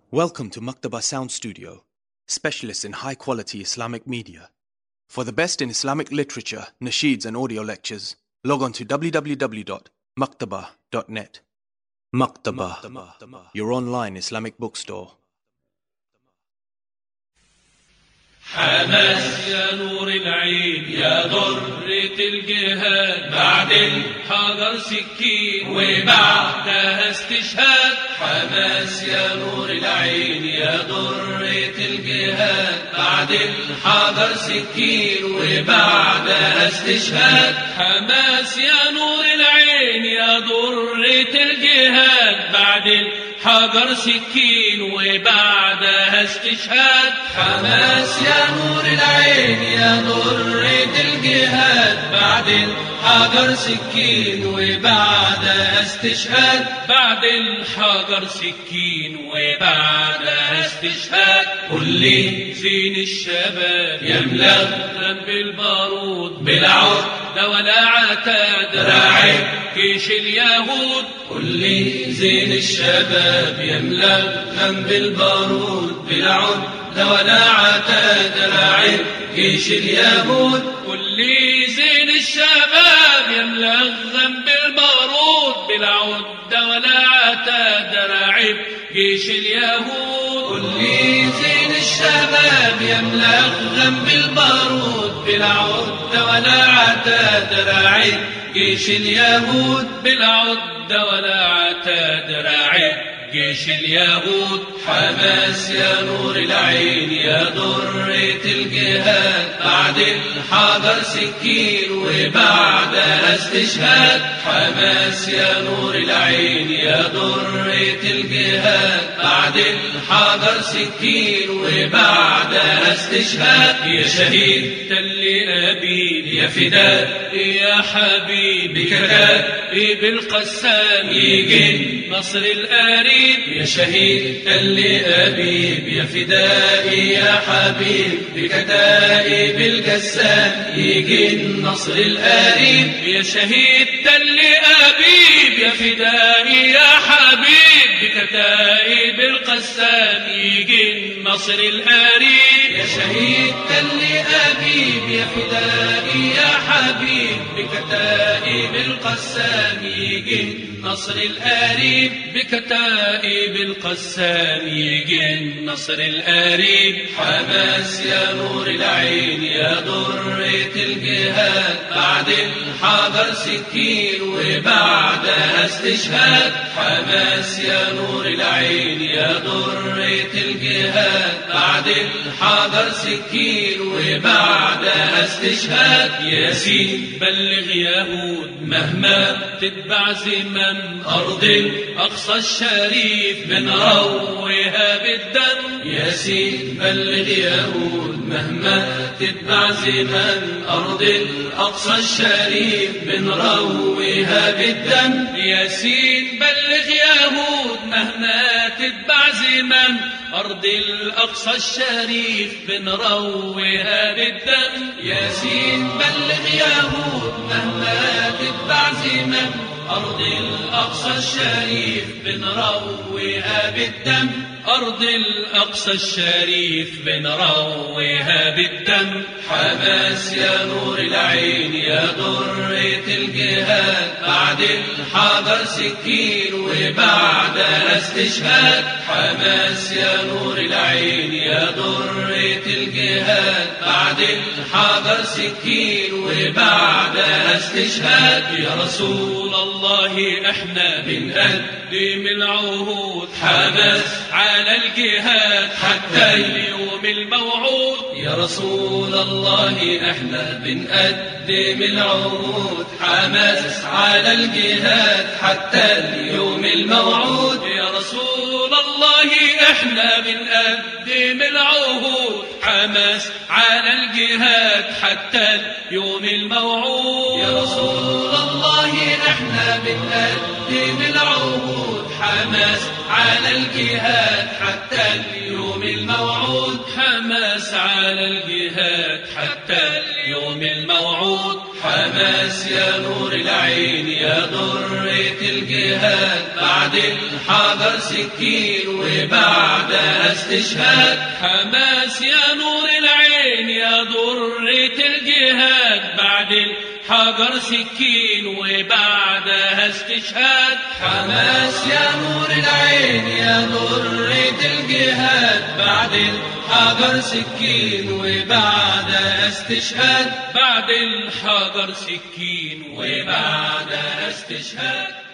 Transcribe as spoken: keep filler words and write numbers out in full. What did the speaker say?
Welcome to Maktaba Sound Studio, specialists in high-quality Islamic media. For the best in Islamic literature, nasheeds and audio lectures, log on to w w w dot maktaba dot net. Maktaba, your online Islamic bookstore. حماس يا نور العين يا ضرة الجهاد، بعد الحجر سكين وبعدها استشهاد. حماس يا نور العين يا ضرة الجهاد، بعد الحجر سكين وبعدها استشهاد. حماس يا نور العين يا ضرة الجهاد، بعد الحجر سكين وبعدها استشهاد. حماس يا نور العين يا ضرة الجهاد، بعد الحجر سكين وبعدها استشهاد. بعد الحجر سكين وبعدها استشهاد. كل زين الشباب يملأ ذنب البارود، بلا عهدة ولا عتاد راعي جيش اليهود. كل زين الشباب يملأ ذنب البارود، بلا عهدة ولا عتاد راعي جيش اليهود. كل زين الشباب يملأ ذنب البارود، بلا عهدة ولا عتاد راعي جيش اليهود. كل زين الشباب يملأ ذنب البارود، بلا عهدة ولا عتاد راعي جيش اليهود. بلا عهدة ولا عتاد راعي جيش اليهود. حماس يا نور العين يا ضرة الجهاد، بعد الحجر سكين وبعدها استشهاد. حماس يا نور العين يا ضرة الجهاد، بعد الحجر سكين وبعدها استشهاد. يا شهيد تل أبيب يا فداء يا حبيبي، كتائب القسام يجي نصر القريب. يا شهيد تل أبيب يا فدائي يا حبيب، بكتائب القسام يجي النصر القريب. يا شهيد تل أبيب يا فدائي يا حبيب، بكتائب القسام يجي النصر القريب. يا شهيد تل أبيب يا فدائي يا حبيب، بكتائب القسام يجي النصر القريب. بكتائب القسام يجي النصر القريب. حماس يا نور العين يا ضرة الجهاد، بعد الحجر سكين وبعدها استشهاد. حماس يا نور العين يا ضرة الجهاد، بعد الحجر سكين وبعدها استشهاد. ياسين بلغ يهود مهما تتبع زمام، أرض الأقصى الشريف بنروها بالدم. ياسين بلغ يهود مهما تتبع زمام، أرض الأقصى الشريف بنروها بالدم. ياسين بلغ يهود مهما تتبع زمام، أرض الأقصى الشريف بنروها بالدم. ياسين بلغ يهود مهما تتبع زمام، أرض الأقصى الشريف بنروها بالدم. أرض الأقصى الشريف بنروها بالدم. حماس يا نور العين يا ضرة الجهاد، بعد الحجر سكين وبعدها استشهاد. حماس يا نور العين يا ضرة الجهاد، بعد الحجر سكين وبعدها استشهاد. يا رسول الله احنا بنقدم العهود، حماس على الجهاد حتى اليوم الموعود. يا رسول الله احنا بنقدم العهود، حماس على الجهاد حتى اليوم الموعود. يا رسول الله احنا بنقدم العهود، حماس على الجهاد حتى اليوم الموعود. يا رسول الله احنا بنقدم العهود، حماس على الجهاد حتى اليوم الموعود. حماس على الجهاد حتى اليوم الموعود. حماس يا نور العين يا ضرة الجهاد، بعد الحجر سكين وبعدها استشهاد. حماس يا نور العين يا ضرة الجهاد، بعد الحجر سكين وبعدها استشهاد. حماس يا نور العين يا ضرة الجهاد، بعد الحجر سكين وبعدها استشهاد. بعد الحجر سكين وبعدها استشهاد.